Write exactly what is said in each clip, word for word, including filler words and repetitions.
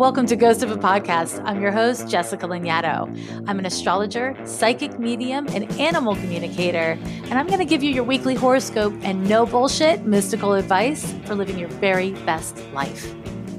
Welcome to Ghost of a Podcast. I'm your host, Jessica Lanyadoo. I'm an astrologer, psychic medium, and animal communicator, and I'm going to give you your weekly horoscope and no bullshit mystical advice for living your very best life.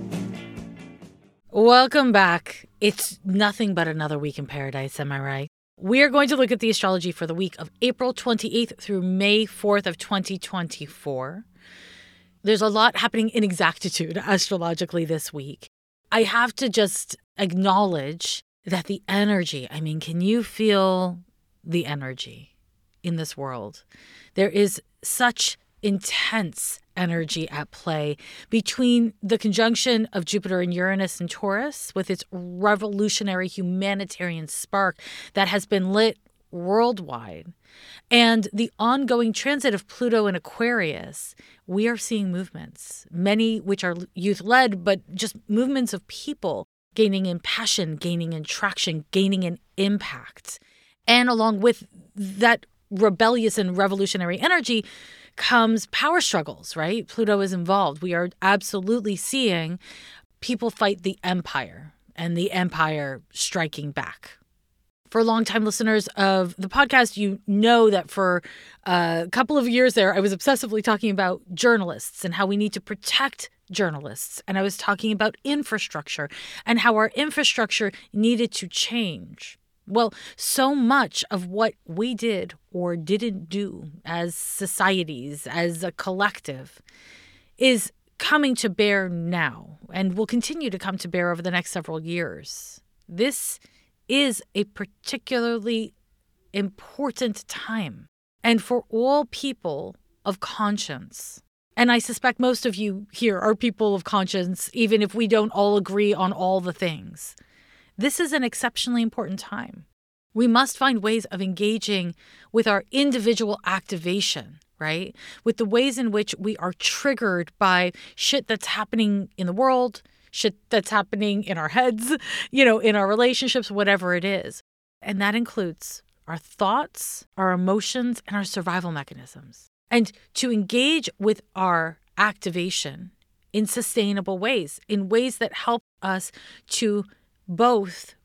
Welcome back. It's nothing but another week in paradise, am I right? We are going to look at the astrology for the week of April twenty-eighth through May fourth of twenty twenty-four. There's a lot happening in exactitude astrologically this week. I have to just acknowledge that the energy, I mean, can you feel the energy in this world? There is such intense energy at play between the conjunction of Jupiter and Uranus and Taurus with its revolutionary humanitarian spark that has been lit worldwide, and the ongoing transit of Pluto in Aquarius. We are seeing movements, many which are youth-led, but just movements of people gaining in passion, gaining in traction, gaining in impact. And along with that rebellious and revolutionary energy comes power struggles, right? Pluto is involved. We are absolutely seeing people fight the empire and the empire striking back. For longtime listeners of the podcast, you know that for a couple of years there, I was obsessively talking about journalists and how we need to protect journalists. And I was talking about infrastructure and how our infrastructure needed to change. Well, so much of what we did or didn't do as societies, as a collective, is coming to bear now and will continue to come to bear over the next several years. This is a particularly important time, and for all people of conscience. And I suspect most of you here are people of conscience, even if we don't all agree on all the things. This is an exceptionally important time. We must find ways of engaging with our individual activation, right? With the ways in which we are triggered by shit that's happening in the world, shit that's happening in our heads, you know, in our relationships, whatever it is. And that includes our thoughts, our emotions, and our survival mechanisms. And to engage with our activation in sustainable ways, in ways that help us to both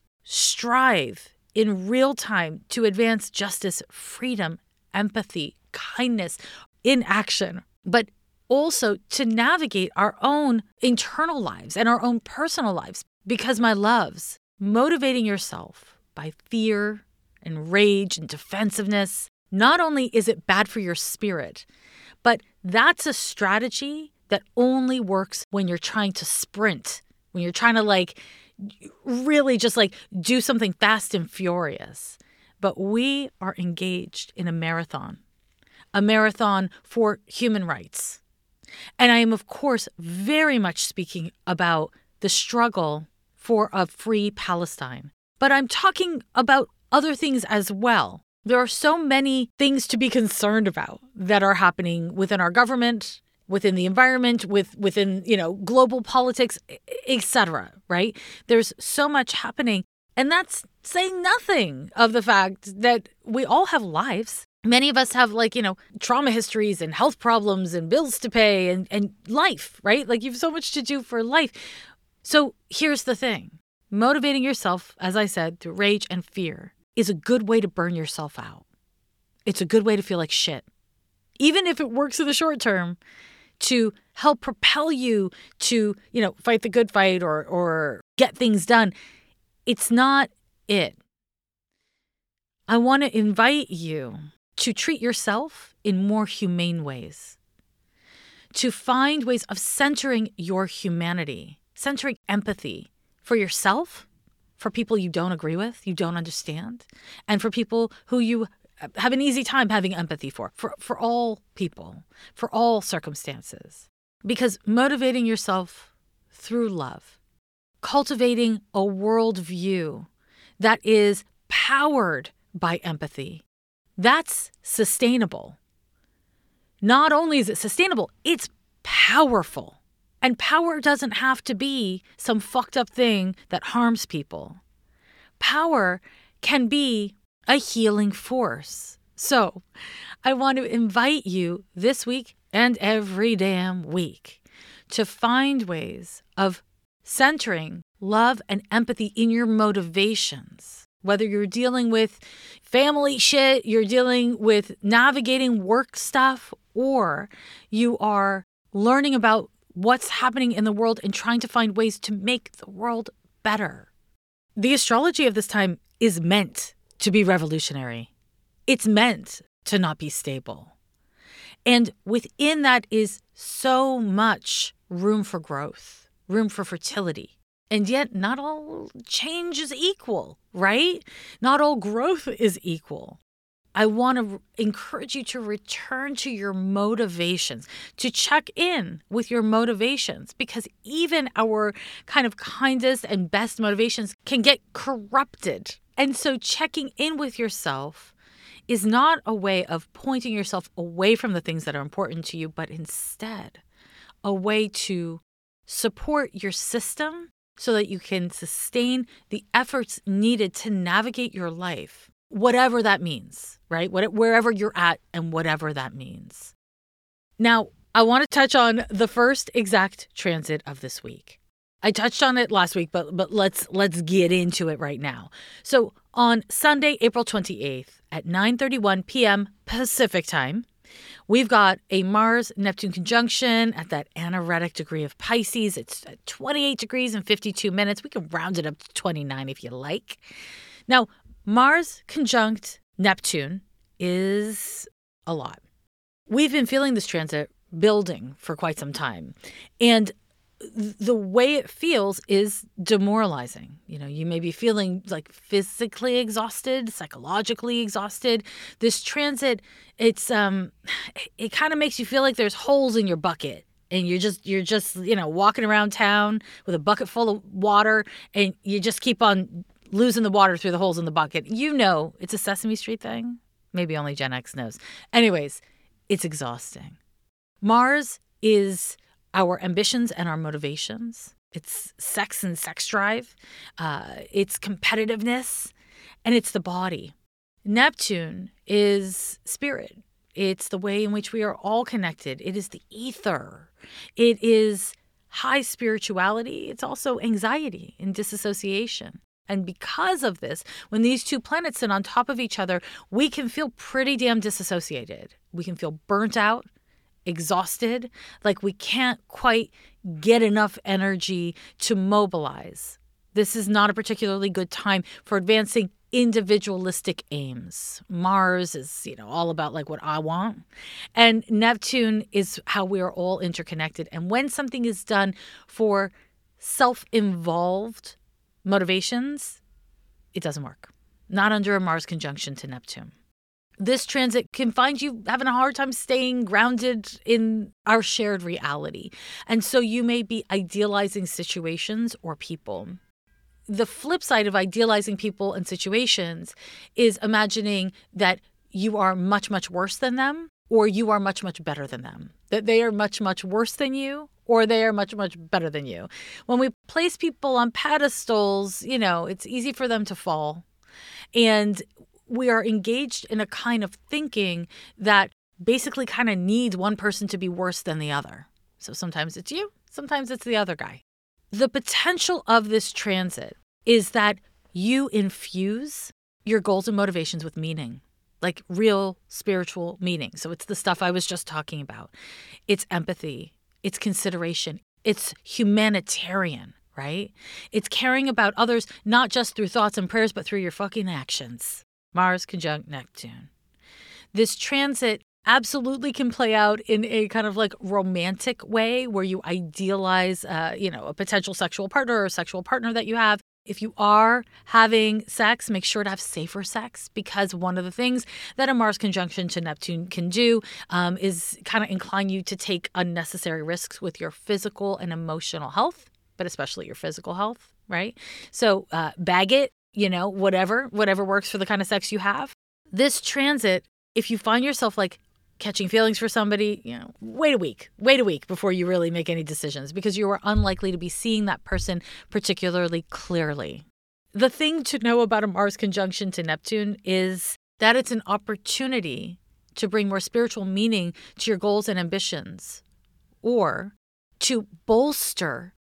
strive in real time to advance justice, freedom, empathy, kindness in action, but also to navigate our own internal lives and our own personal lives. Because, my loves, motivating yourself by fear and rage and defensiveness, not only is it bad for your spirit, but that's a strategy that only works when you're trying to sprint, when you're trying to like really just like do something fast and furious. But we are engaged in a marathon, a marathon for human rights. And I am, of course, very much speaking about the struggle for a free Palestine. But I'm talking about other things as well. There are so many things to be concerned about that are happening within our government, within the environment, with within, you know, global politics, et cetera, right? There's so much happening. And that's saying nothing of the fact that we all have lives. Many of us have, like, you know, trauma histories and health problems and bills to pay and, and life, right? Like, you have so much to do for life. So here's the thing. Motivating yourself, as I said, through rage and fear is a good way to burn yourself out. It's a good way to feel like shit. Even if it works in the short term, to help propel you to, you know, fight the good fight or or get things done, it's not it. I want to invite you to treat yourself in more humane ways, to find ways of centering your humanity, centering empathy for yourself, for people you don't agree with, you don't understand, and for people who you have an easy time having empathy for, for, for all people, for all circumstances. Because motivating yourself through love, cultivating a worldview that is powered by empathy, that's sustainable. Not only is it sustainable, it's powerful. And power doesn't have to be some fucked up thing that harms people. Power can be a healing force. So I want to invite you this week and every damn week to find ways of centering love and empathy in your motivations. Whether you're dealing with family shit, you're dealing with navigating work stuff, or you are learning about what's happening in the world and trying to find ways to make the world better. The astrology of this time is meant to be revolutionary. It's meant to not be stable. And within that is so much room for growth, room for fertility. And yet not all change is equal, right? Not all growth is equal. I want to encourage you to return to your motivations, to check in with your motivations, because even our kind of kindest and best motivations can get corrupted. And so checking in with yourself is not a way of pointing yourself away from the things that are important to you, but instead a way to support your system so that you can sustain the efforts needed to navigate your life, whatever that means, right? What, wherever you're at and whatever that means. Now, I want to touch on the first exact transit of this week. I touched on it last week, but but let's let's get into it right now. So on Sunday, April twenty-eighth at nine thirty-one p.m. Pacific time, we've got a Mars-Neptune conjunction at that anaretic degree of Pisces. It's at twenty-eight degrees and fifty-two minutes. We can round it up to twenty-nine if you like. Now, Mars conjunct Neptune is a lot. We've been feeling this transit building for quite some time. And the way it feels is demoralizing. You know, you may be feeling like physically exhausted, psychologically exhausted. This transit, it's um, it kind of makes you feel like there's holes in your bucket, and you're just you're just you know walking around town with a bucket full of water, and you just keep on losing the water through the holes in the bucket. You know, it's a Sesame Street thing. Maybe only Gen X knows. Anyways, it's exhausting. Mars is our ambitions and our motivations. It's sex and sex drive. Uh, it's competitiveness, and it's the body. Neptune is spirit. It's the way in which we are all connected. It is the ether. It is high spirituality. It's also anxiety and disassociation. And because of this, when these two planets sit on top of each other, we can feel pretty damn disassociated. We can feel burnt out, exhausted, like we can't quite get enough energy to mobilize. This is not a particularly good time for advancing individualistic aims. Mars is, you know, all about like what I want. And Neptune is how we are all interconnected. And when something is done for self-involved motivations, it doesn't work. Not under a Mars conjunction to Neptune. This transit can find you having a hard time staying grounded in our shared reality. And so you may be idealizing situations or people. The flip side of idealizing people and situations is imagining that you are much, much worse than them, or you are much, much better than them. That they are much, much worse than you, or they are much, much better than you. When we place people on pedestals, you know, it's easy for them to fall. And we are engaged in a kind of thinking that basically kind of needs one person to be worse than the other. So sometimes it's you, sometimes it's the other guy. The potential of this transit is that you infuse your goals and motivations with meaning, like real spiritual meaning. So it's the stuff I was just talking about. It's empathy, it's consideration, it's humanitarian, right? It's caring about others, not just through thoughts and prayers, but through your fucking actions. Mars conjunct Neptune. This transit absolutely can play out in a kind of like romantic way where you idealize, uh, you know, a potential sexual partner or sexual partner that you have. If you are having sex, make sure to have safer sex, because one of the things that a Mars conjunction to Neptune can do um, is kind of incline you to take unnecessary risks with your physical and emotional health, but especially your physical health, right? So uh, bag it. You know, whatever, whatever works for the kind of sex you have. This transit, if you find yourself like catching feelings for somebody, you know, wait a week, wait a week before you really make any decisions, because you are unlikely to be seeing that person particularly clearly. The thing to know about a Mars conjunction to Neptune is that it's an opportunity to bring more spiritual meaning to your goals and ambitions, or to bolster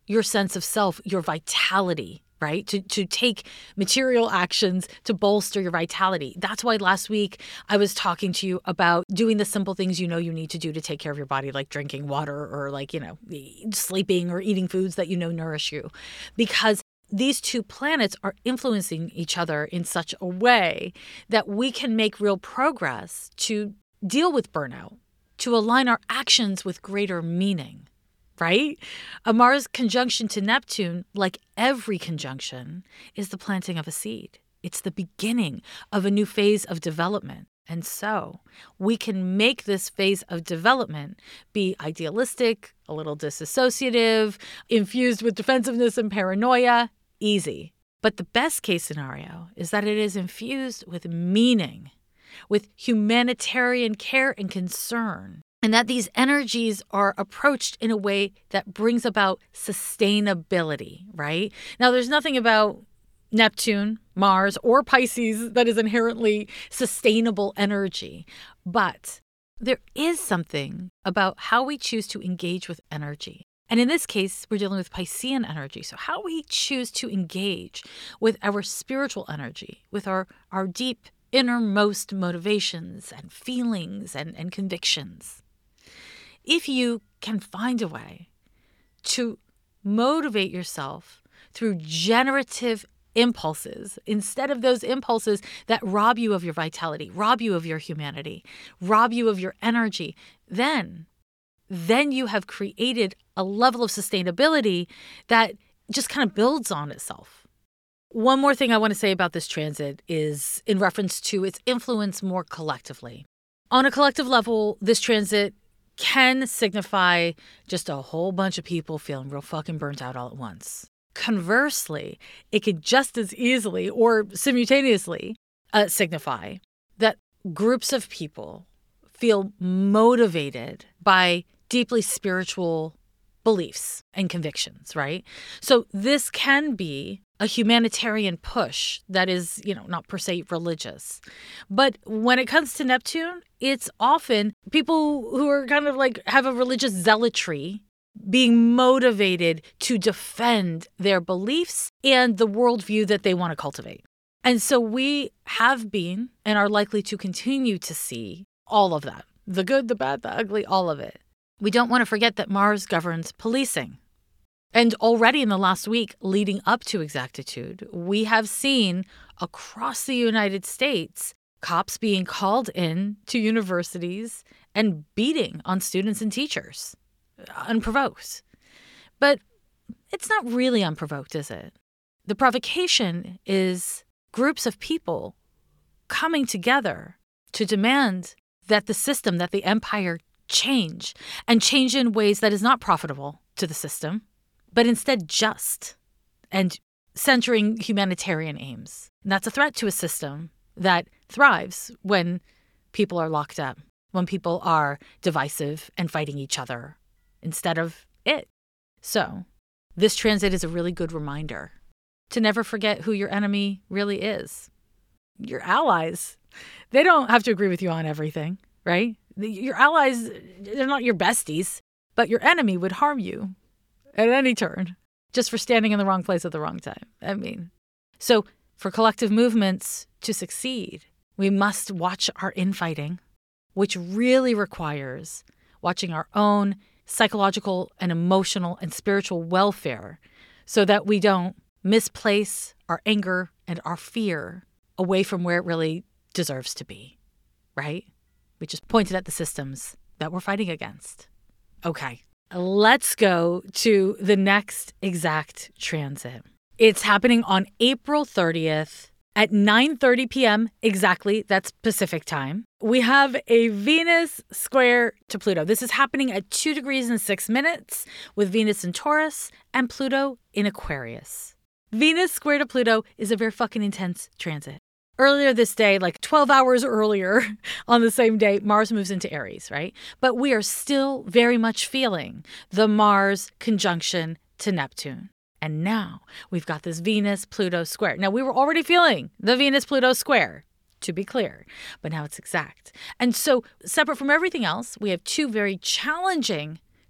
your sense of self, your vitality, right? To to take material actions to bolster your vitality. That's why last week I was talking to you about doing the simple things you know you need to do to take care of your body, like drinking water or like, you know, sleeping or eating foods that you know nourish you. Because these two planets are influencing each other in such a way that we can make real progress to deal with burnout, to align our actions with greater meaning. Right? A Mars conjunction to Neptune, like every conjunction, is the planting of a seed. It's the beginning of a new phase of development. And so we can make this phase of development be idealistic, a little disassociative, infused with defensiveness and paranoia, easy. But the best case scenario is that it is infused with meaning, with humanitarian care and concern, and that these energies are approached in a way that brings about sustainability, right? Now, there's nothing about Neptune, Mars, or Pisces that is inherently sustainable energy. But there is something about how we choose to engage with energy. And in this case, we're dealing with Piscean energy. So how we choose to engage with our spiritual energy, with our, our deep innermost motivations and feelings and, and convictions. If you can find a way to motivate yourself through generative impulses, instead of those impulses that rob you of your vitality, rob you of your humanity, rob you of your energy, then, then you have created a level of sustainability that just kind of builds on itself. One more thing I want to say about this transit is in reference to its influence more collectively. On a collective level, this transit can signify just a whole bunch of people feeling real fucking burnt out all at once. Conversely, it could just as easily or simultaneously uh, signify that groups of people feel motivated by deeply spiritual beliefs and convictions, right? So this can be a humanitarian push that is, you know, not per se religious. But when it comes to Neptune, it's often people who are kind of like have a religious zealotry being motivated to defend their beliefs and the worldview that they want to cultivate. And so we have been and are likely to continue to see all of that. The good, the bad, the ugly, all of it. We don't want to forget that Mars governs policing. And already in the last week leading up to Exactitude, we have seen across the United States cops being called in to universities and beating on students and teachers, unprovoked. But it's not really unprovoked, is it? The provocation is groups of people coming together to demand that the system, that the empire change, and change in ways that is not profitable to the system, but instead just, and centering humanitarian aims. And that's a threat to a system that thrives when people are locked up, when people are divisive and fighting each other instead of it. So this transit is a really good reminder to never forget who your enemy really is. Your allies. They don't have to agree with you on everything, right? Your allies, they're not your besties, but your enemy would harm you at any turn just for standing in the wrong place at the wrong time. I mean, so for collective movements to succeed, we must watch our infighting, which really requires watching our own psychological and emotional and spiritual welfare so that we don't misplace our anger and our fear away from where it really deserves to be, right? We just pointed at the systems that we're fighting against. Okay, let's go to the next exact transit. It's happening on April thirtieth at nine thirty p.m. exactly. That's Pacific time. We have a Venus square to Pluto. This is happening at two degrees and six minutes with Venus in Taurus and Pluto in Aquarius. Venus square to Pluto is a very fucking intense transit. Earlier this day, like twelve hours earlier on the same day, Mars moves into Aries, right? But we are still very much feeling the Mars conjunction to Neptune. And now we've got this Venus-Pluto square. Now, we were already feeling the Venus-Pluto square, to be clear, but now it's exact. And so separate from everything else, we have two very challenging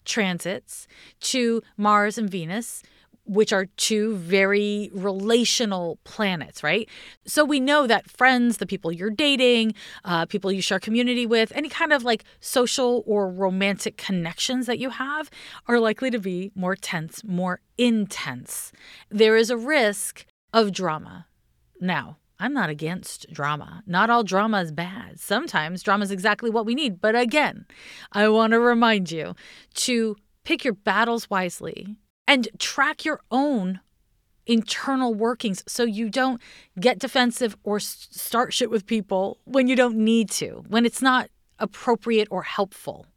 transits to Mars and Venus, which are two very relational planets, right? So we know that friends, the people you're dating, uh, people you share community with, any kind of like social or romantic connections that you have are likely to be more tense, more intense. There is a risk of drama. Now, I'm not against drama. Not all drama is bad. Sometimes drama is exactly what we need. But again, I want to remind you to pick your battles wisely and track your own internal workings so you don't get defensive or s- start shit with people when you don't need to, when it's not appropriate or helpful.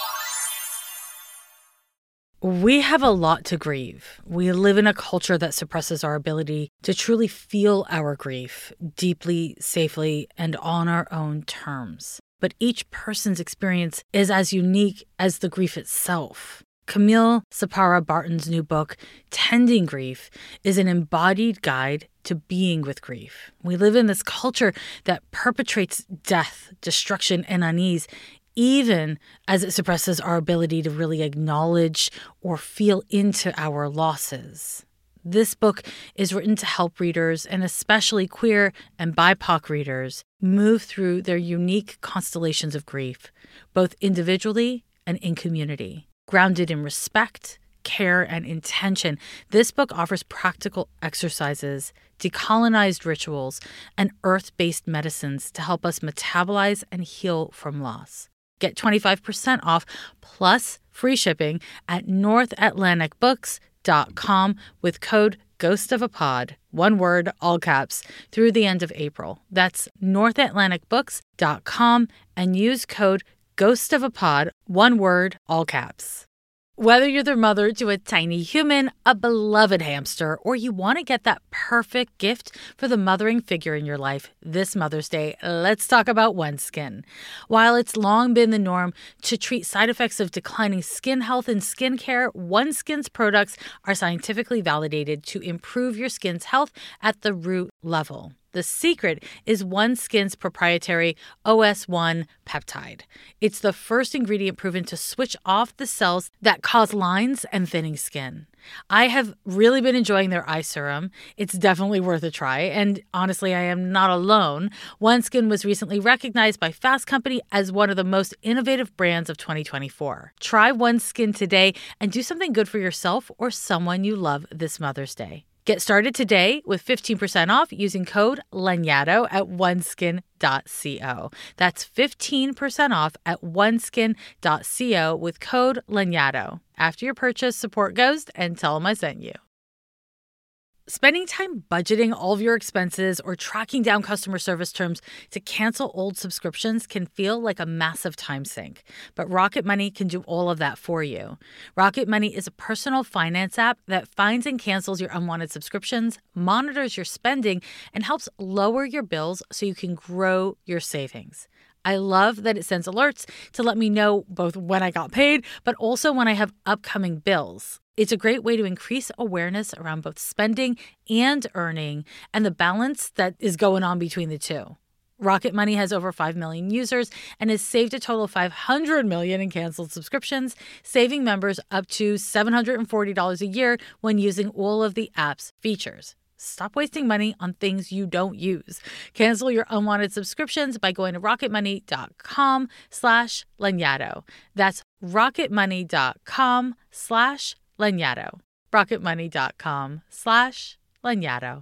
We have a lot to grieve. We live in a culture that suppresses our ability to truly feel our grief deeply, safely, and on our own terms. But each person's experience is as unique as the grief itself. Camille Sapara Barton's new book, Tending Grief, is an embodied guide to being with grief. We live in this culture that perpetrates death, destruction, and unease, even as it suppresses our ability to really acknowledge or feel into our losses. This book is written to help readers, and especially queer and B I P O C readers, move through their unique constellations of grief, both individually and in community. Grounded in respect, care, and intention, this book offers practical exercises, decolonized rituals, and earth-based medicines to help us metabolize and heal from loss. Get twenty-five percent off plus free shipping at north atlantic books dot com with code Ghost of a Pod, one word, all caps, through the end of April. That's north atlantic books dot com and use code Ghost of a Pod, one word, all caps. Whether you're the mother to a tiny human, a beloved hamster, or you want to get that perfect gift for the mothering figure in your life this Mother's Day, let's talk about OneSkin. While it's long been the norm to treat side effects of declining skin health in skincare, OneSkin's products are scientifically validated to improve your skin's health at the root level. The secret is OneSkin's proprietary O S one peptide. It's the first ingredient proven to switch off the cells that cause lines and thinning skin. I have really been enjoying their eye serum. It's definitely worth a try, and honestly, I am not alone. OneSkin was recently recognized by Fast Company as one of the most innovative brands of twenty twenty-four. Try OneSkin today and do something good for yourself or someone you love this Mother's Day. Get started today with fifteen percent off using code Lanyadoo at oneskin dot co. That's fifteen percent off at oneskin dot co with code Lanyadoo. After your purchase, support Ghost and tell them I sent you. Spending time budgeting all of your expenses or tracking down customer service terms to cancel old subscriptions can feel like a massive time sink, but Rocket Money can do all of that for you. Rocket Money is a personal finance app that finds and cancels your unwanted subscriptions, monitors your spending, and helps lower your bills so you can grow your savings. I love that it sends alerts to let me know both when I got paid, but also when I have upcoming bills. It's a great way to increase awareness around both spending and earning and the balance that is going on between the two. Rocket Money has over five million users and has saved a total of five hundred million dollars in canceled subscriptions, saving members up to seven hundred forty dollars a year when using all of the app's features. Stop wasting money on things you don't use. Cancel your unwanted subscriptions by going to rocketmoney.com slash Lanyadoo. That's rocketmoney.com slash Lanyadoo. rocketmoney.com slash Lanyadoo.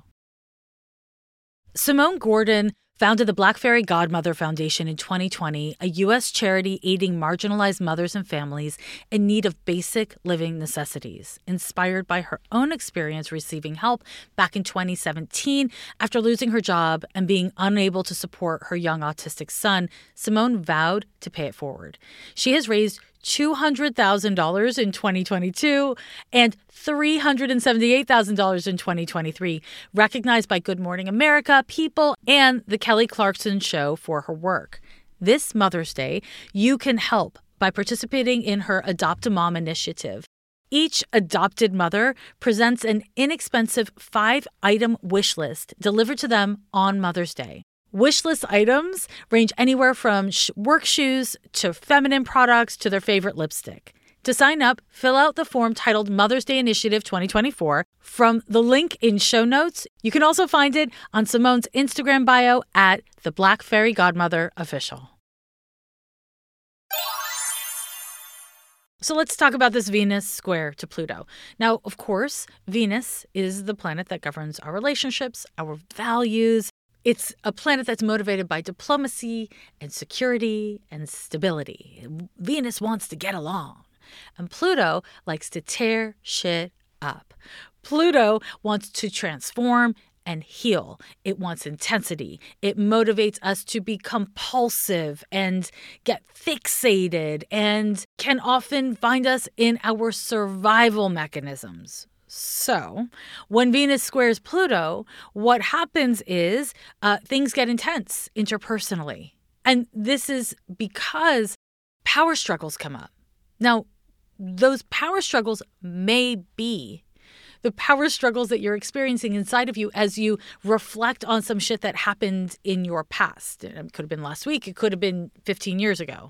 Simone Gordon founded the Black Fairy Godmother Foundation in twenty twenty, a U S charity aiding marginalized mothers and families in need of basic living necessities. Inspired by her own experience receiving help back in twenty seventeen after losing her job and being unable to support her young autistic son, Simone vowed to pay it forward. She has raised two hundred thousand dollars in twenty twenty-two and three hundred seventy-eight thousand dollars in twenty twenty-three, recognized by Good Morning America, People, and The Kelly Clarkson Show for her work. This Mother's Day, you can help by participating in her Adopt a Mom initiative. Each adopted mother presents an inexpensive five-item wish list delivered to them on Mother's Day. Wishlist items range anywhere from sh- work shoes to feminine products to their favorite lipstick. To sign up, fill out the form titled Mother's Day Initiative twenty twenty-four from the link in show notes. You can also find it on Simone's Instagram bio at the Black Fairy Godmother Official. So let's talk about this Venus square to Pluto. Now, of course, Venus is the planet that governs our relationships, our values. It's a planet that's motivated by diplomacy and security and stability. Venus wants to get along. And Pluto likes to tear shit up. Pluto wants to transform and heal. It wants intensity. It motivates us to be compulsive and get fixated and can often find us in our survival mechanisms. So when Venus squares Pluto, what happens is uh, things get intense interpersonally. And this is because power struggles come up. Now, those power struggles may be the power struggles that you're experiencing inside of you as you reflect on some shit that happened in your past. It could have been last week. It could have been fifteen years ago.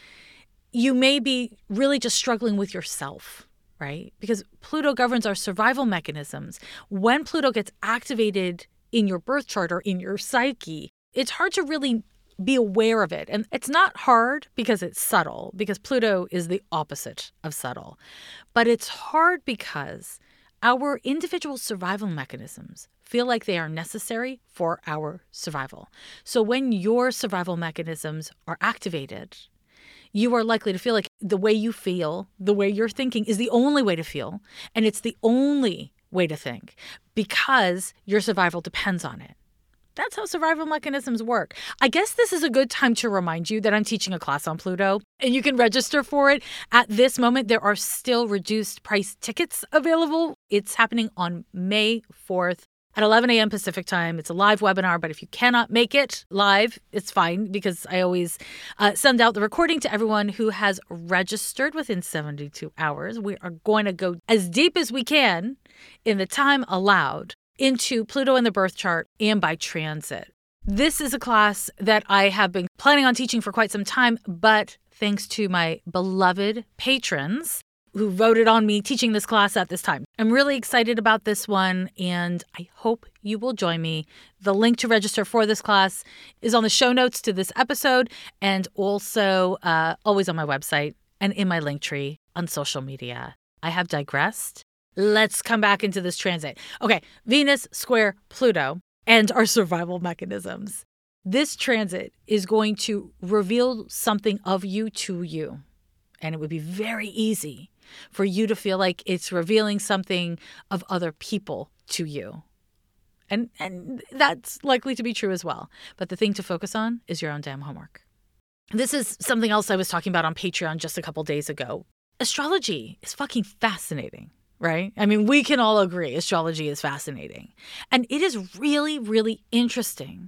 You may be really just struggling with yourself, right? Because Pluto governs our survival mechanisms. When Pluto gets activated in your birth chart or in your psyche, it's hard to really be aware of it. And it's not hard because it's subtle, because Pluto is the opposite of subtle. But it's hard because our individual survival mechanisms feel like they are necessary for our survival. So when your survival mechanisms are activated, you are likely to feel like the way you feel, the way you're thinking is the only way to feel. And it's the only way to think because your survival depends on it. That's how survival mechanisms work. I guess this is a good time to remind you that I'm teaching a class on Pluto, and you can register for it. At this moment, there are still reduced price tickets available. It's happening on May fourth at eleven a.m. Pacific time. It's a live webinar, but if you cannot make it live, it's fine because I always uh, send out the recording to everyone who has registered within seventy-two hours. We are going to go as deep as we can in the time allowed into Pluto in the birth chart and by transit. This is a class that I have been planning on teaching for quite some time, but thanks to my beloved patrons who voted on me teaching this class at this time. I'm really excited about this one, and I hope you will join me. The link to register for this class is on the show notes to this episode and also uh, always on my website and in my link tree on social media. I have digressed. Let's come back into this transit. Okay, Venus square Pluto and our survival mechanisms. This transit is going to reveal something of you to you. And it would be very easy for you to feel like it's revealing something of other people to you. And, and that's likely to be true as well. But the thing to focus on is your own damn homework. This is something else I was talking about on Patreon just a couple days ago. Astrology is fucking fascinating. Right? I mean, we can all agree astrology is fascinating. And it is really, really interesting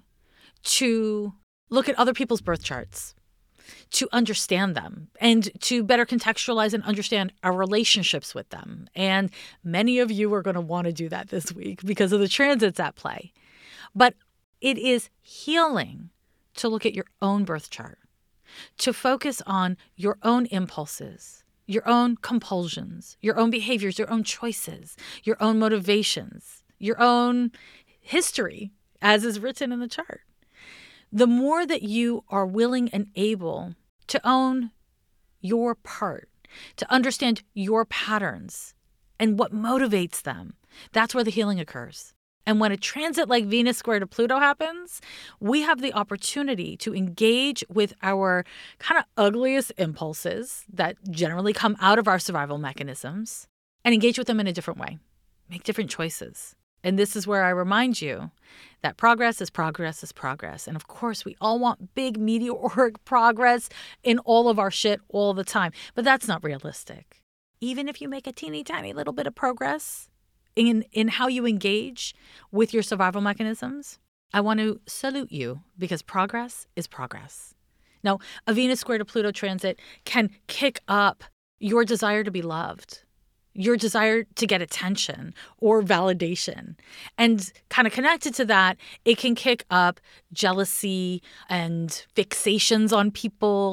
to look at other people's birth charts, to understand them, and to better contextualize and understand our relationships with them. And many of you are going to want to do that this week because of the transits at play. But it is healing to look at your own birth chart, to focus on your own impulses, your own compulsions, your own behaviors, your own choices, your own motivations, your own history, as is written in the chart. The more that you are willing and able to own your part, to understand your patterns and what motivates them, that's where the healing occurs. And when a transit like Venus square to Pluto happens, we have the opportunity to engage with our kind of ugliest impulses that generally come out of our survival mechanisms and engage with them in a different way, make different choices. And this is where I remind you that progress is progress is progress. And of course, we all want big meteoric progress in all of our shit all the time, but that's not realistic. Even if you make a teeny tiny little bit of progress in, in how you engage with your survival mechanisms, I want to salute you because progress is progress. Now, a Venus square to Pluto transit can kick up your desire to be loved, your desire to get attention or validation. And kind of connected to that, it can kick up jealousy and fixations on people,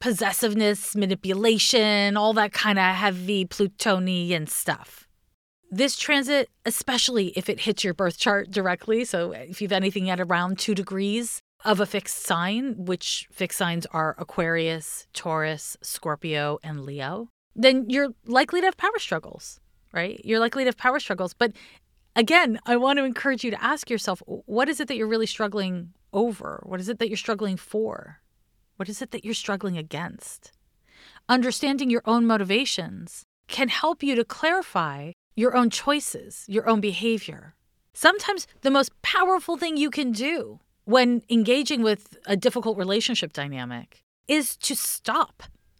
possessiveness, manipulation, all that kind of heavy Plutonian stuff. This transit, especially if it hits your birth chart directly, so if you have anything at around two degrees of a fixed sign, which fixed signs are Aquarius, Taurus, Scorpio, and Leo, then you're likely to have power struggles, right? You're likely to have power struggles. But again, I want to encourage you to ask yourself, what is it that you're really struggling over? What is it that you're struggling for? What is it that you're struggling against? Understanding your own motivations can help you to clarify your own choices, your own behavior. Sometimes the most powerful thing you can do when engaging with a difficult relationship dynamic is to stop.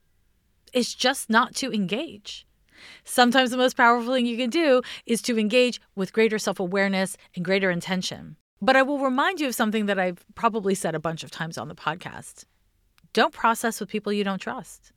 It's just not to engage. Sometimes the most powerful thing you can do is to engage with greater self-awareness and greater intention. But I will remind you of something that I've probably said a bunch of times on the podcast. Don't process with people you don't trust.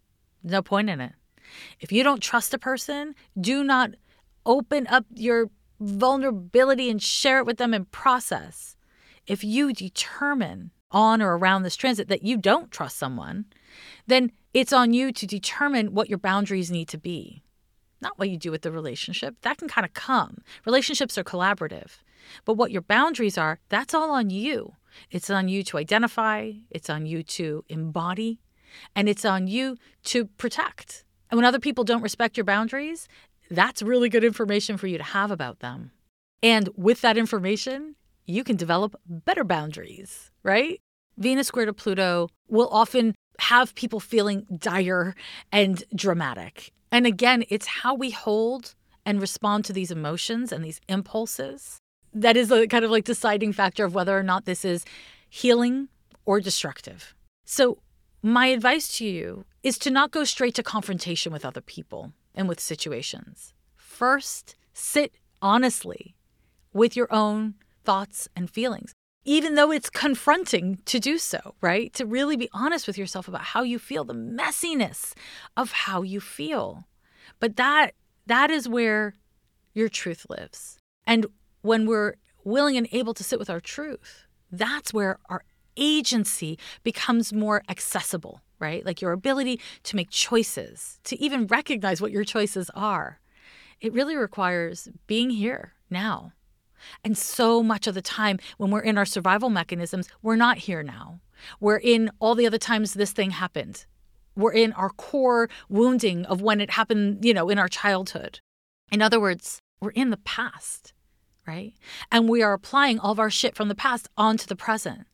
No point in it. If you don't trust a person, do not open up your vulnerability and share it with them and process. If you determine on or around this transit that you don't trust someone, then it's on you to determine what your boundaries need to be. Not what you do with the relationship. That can kind of come. Relationships are collaborative. But what your boundaries are, that's all on you. It's on you to identify. It's on you to embody. And it's on you to protect. And when other people don't respect your boundaries, that's really good information for you to have about them. And with that information, you can develop better boundaries, right? Venus square to Pluto will often have people feeling dire and dramatic. And again, it's how we hold and respond to these emotions and these impulses that is a kind of like deciding factor of whether or not this is healing or destructive. So my advice to you is to not go straight to confrontation with other people and with situations. First, sit honestly with your own thoughts and feelings, even though it's confronting to do so, right? To really be honest with yourself about how you feel, the messiness of how you feel. But that that is where your truth lives. And when we're willing and able to sit with our truth, that's where our agency becomes more accessible, right? Like your ability to make choices, to even recognize what your choices are. It really requires being here now. And so much of the time when we're in our survival mechanisms, we're not here now. We're in all the other times this thing happened. We're in our core wounding of when it happened, you know, in our childhood. In other words, we're in the past, right? And we are applying all of our shit from the past onto the present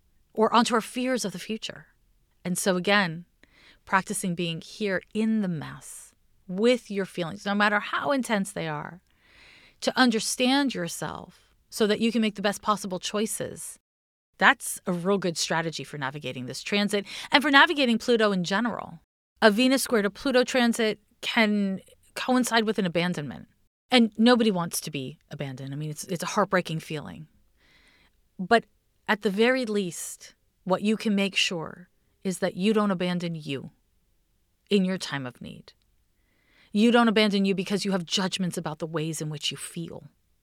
or onto our fears of the future. And so again, practicing being here in the mess with your feelings, no matter how intense they are, to understand yourself so that you can make the best possible choices. That's a real good strategy for navigating this transit and for navigating Pluto in general. A Venus square to Pluto transit can coincide with an abandonment. And nobody wants to be abandoned. I mean, it's it's a heartbreaking feeling. But at the very least, what you can make sure is that you don't abandon you in your time of need. You don't abandon you because you have judgments about the ways in which you feel.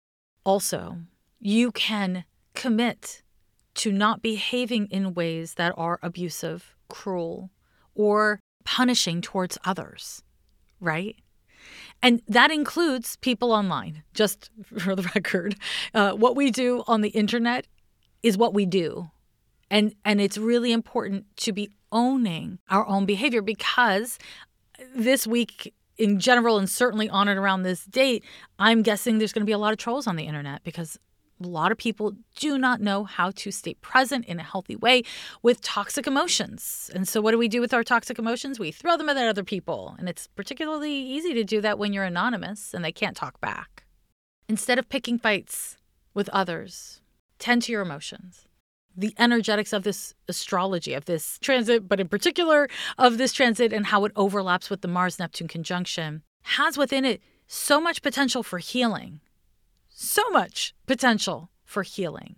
Also, you can commit to not behaving in ways that are abusive, cruel, or punishing towards others, right? And that includes people online, just for the record. Uh, what we do on the internet is what we do. And, and it's really important to be owning our own behavior because this week in general, and certainly on and around this date, I'm guessing there's going to be a lot of trolls on the internet because a lot of people do not know how to stay present in a healthy way with toxic emotions. And so what do we do with our toxic emotions? We throw them at other people. And it's particularly easy to do that when you're anonymous and they can't talk back. Instead of picking fights with others, tend to your emotions. The energetics of this astrology, of this transit, but in particular of this transit and how it overlaps with the Mars-Neptune conjunction, has within it so much potential for healing. So much potential for healing.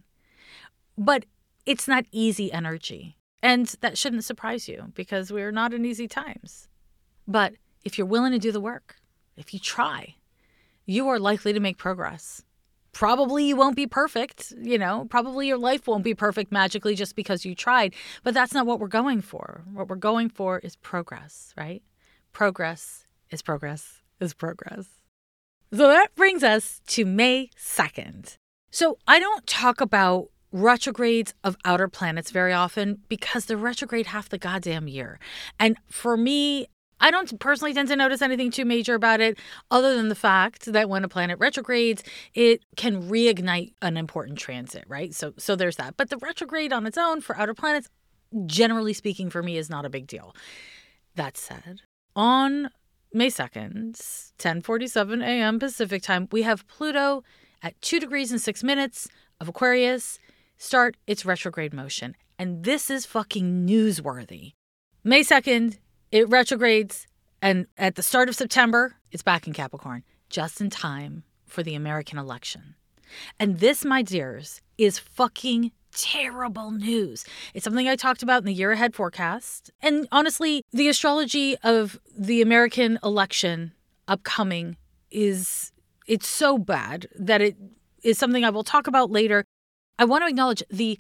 But it's not easy energy. And that shouldn't surprise you because we're not in easy times. But if you're willing to do the work, if you try, you are likely to make progress. Probably you won't be perfect, you know, probably your life won't be perfect magically just because you tried, but that's not what we're going for. What we're going for is progress, right? Progress is progress is progress. So that brings us to May second. So I don't talk about retrogrades of outer planets very often because they're retrograde half the goddamn year. And for me, I don't personally tend to notice anything too major about it other than the fact that when a planet retrogrades, it can reignite an important transit, right? So so there's that. But the retrograde on its own for outer planets, generally speaking, for me is not a big deal. That said, on May second, ten forty-seven a.m. Pacific time, we have Pluto at two degrees and six minutes of Aquarius start its retrograde motion. And this is fucking newsworthy. May second, it retrogrades, and at the start of September, it's back in Capricorn, just in time for the American election. And this, my dears, is fucking terrible news. It's something I talked about in the year ahead forecast. And honestly, the astrology of the American election upcoming is, it's so bad that it is something I will talk about later. I want to acknowledge the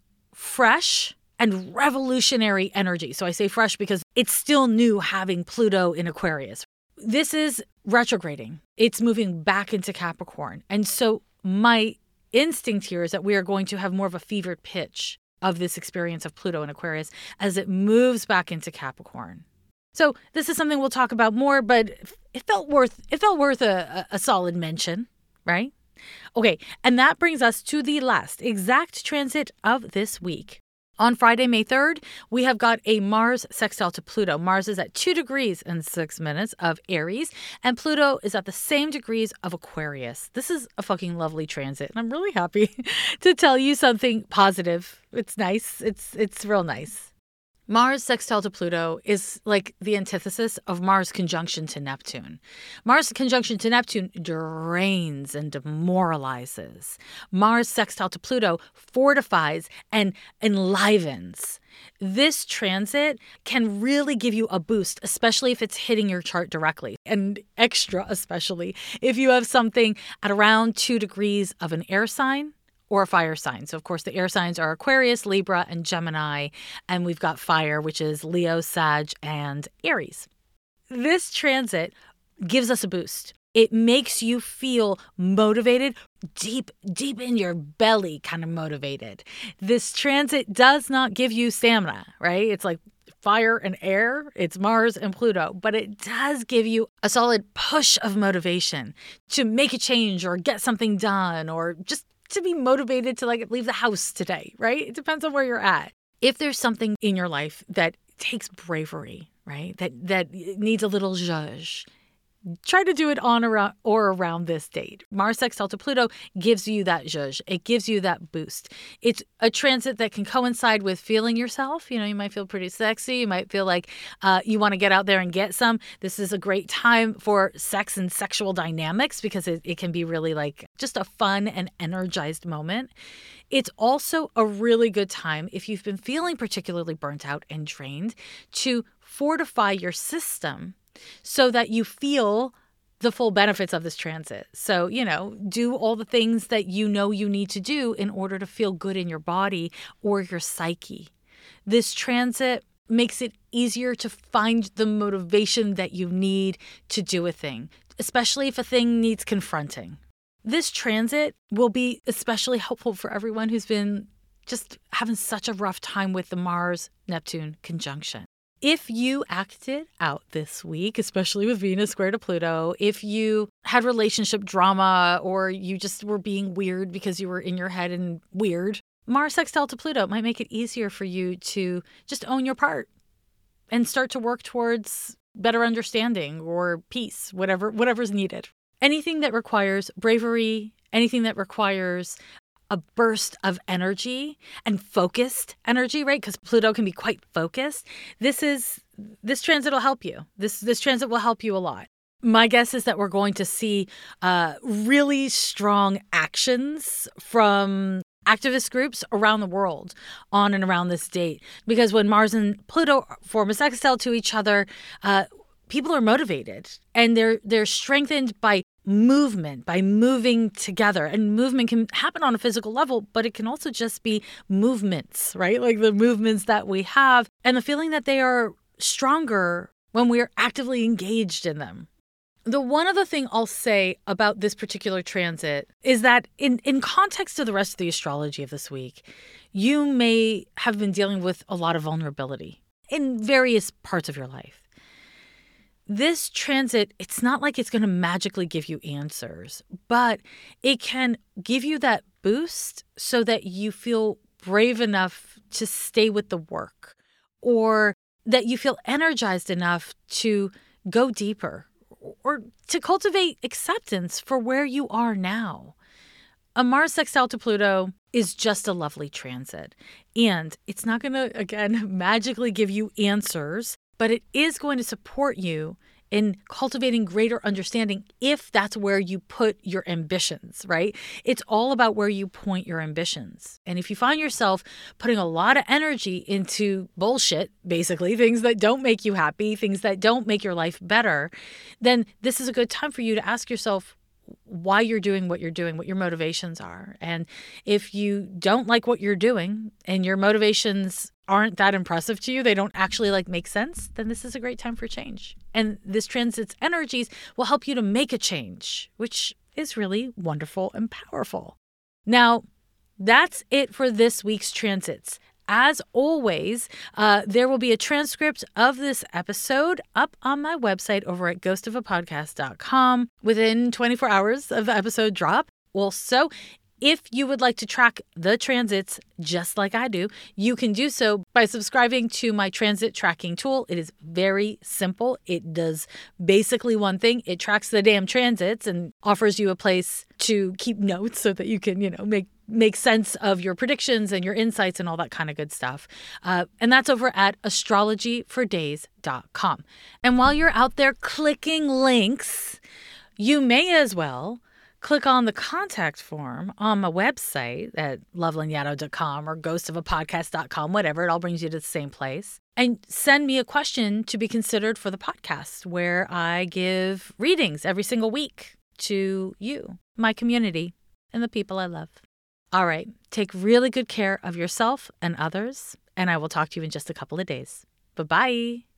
fresh and revolutionary energy. So I say fresh because it's still new having Pluto in Aquarius. This is retrograding. It's moving back into Capricorn. And so my instinct here is that we are going to have more of a fevered pitch of this experience of Pluto in Aquarius as it moves back into Capricorn. So this is something we'll talk about more, but it felt worth it felt worth a, a solid mention, right? Okay, and that brings us to the last exact transit of this week. On Friday, May third, we have got a Mars sextile to Pluto. Mars is at two degrees and six minutes of Aries, and Pluto is at the same degrees of Aquarius. This is a fucking lovely transit, and I'm really happy to tell you something positive. It's nice. It's it's real nice. Mars sextile to Pluto is like the antithesis of Mars conjunction to Neptune. Mars conjunction to Neptune drains and demoralizes. Mars sextile to Pluto fortifies and enlivens. This transit can really give you a boost, especially if it's hitting your chart directly, and extra especially if you have something at around two degrees of an air sign or a fire sign. So, of course, the air signs are Aquarius, Libra, and Gemini. And we've got fire, which is Leo, Sag, and Aries. This transit gives us a boost. It makes you feel motivated, deep, deep in your belly, kind of motivated. This transit does not give you stamina, right? It's like fire and air. It's Mars and Pluto. But it does give you a solid push of motivation to make a change or get something done or just to be motivated to like leave the house today, right? It depends on where you're at. If there's something in your life that takes bravery, right? That that needs a little zhuzh, try to do it on or around this date. Mars sextile to Pluto gives you that zhuzh. It gives you that boost. It's a transit that can coincide with feeling yourself. You know, you might feel pretty sexy. You might feel like uh, you want to get out there and get some. This is a great time for sex and sexual dynamics because it, it can be really like just a fun and energized moment. It's also a really good time if you've been feeling particularly burnt out and drained to fortify your system so that you feel the full benefits of this transit. So, you know, do all the things that you know you need to do in order to feel good in your body or your psyche. This transit makes it easier to find the motivation that you need to do a thing, especially if a thing needs confronting. This transit will be especially helpful for everyone who's been just having such a rough time with the Mars-Neptune conjunction. If you acted out this week, especially with Venus square to Pluto, if you had relationship drama or you just were being weird because you were in your head and weird, Mars sextile to Pluto might make it easier for you to just own your part and start to work towards better understanding or peace, whatever whatever's needed. Anything that requires bravery, anything that requires a burst of energy and focused energy, right? Because Pluto can be quite focused. This is this transit will help you. This this transit will help you a lot. My guess is that we're going to see uh, really strong actions from activist groups around the world on and around this date. Because when Mars and Pluto form a sextile to each other, uh, people are motivated and they're they're strengthened by movement, by moving together. And movement can happen on a physical level, but it can also just be movements, right? Like the movements that we have and the feeling that they are stronger when we're actively engaged in them. The one other thing I'll say about this particular transit is that in, in context to the rest of the astrology of this week, you may have been dealing with a lot of vulnerability in various parts of your life. This transit, it's not like it's going to magically give you answers, but it can give you that boost so that you feel brave enough to stay with the work, or that you feel energized enough to go deeper, or to cultivate acceptance for where you are now. A Mars sextile to Pluto is just a lovely transit. And it's not going to, again, magically give you answers, but it is going to support you in cultivating greater understanding if that's where you put your ambitions, right? It's all about where you point your ambitions. And if you find yourself putting a lot of energy into bullshit, basically, things that don't make you happy, things that don't make your life better, then this is a good time for you to ask yourself why you're doing what you're doing, what your motivations are. And if you don't like what you're doing and your motivations aren't that impressive to you, they don't actually like make sense, then this is a great time for change. And this transit's energies will help you to make a change, which is really wonderful and powerful. Now, that's it for this week's transits. As always, uh, there will be a transcript of this episode up on my website over at ghost of a podcast dot com within twenty-four hours of the episode drop. Also, if you would like to track the transits just like I do, you can do so by subscribing to my transit tracking tool. It is very simple. It does basically one thing. It tracks the damn transits and offers you a place to keep notes so that you can, you know, make make sense of your predictions and your insights and all that kind of good stuff. Uh, and that's over at astrology for days dot com. And while you're out there clicking links, you may as well click on the contact form on my website at loveland yaddo dot com or ghost of a podcast dot com, whatever. It all brings you to the same place. And send me a question to be considered for the podcast, where I give readings every single week to you, my community, and the people I love. All right, take really good care of yourself and others, and I will talk to you in just a couple of days. Bye-bye.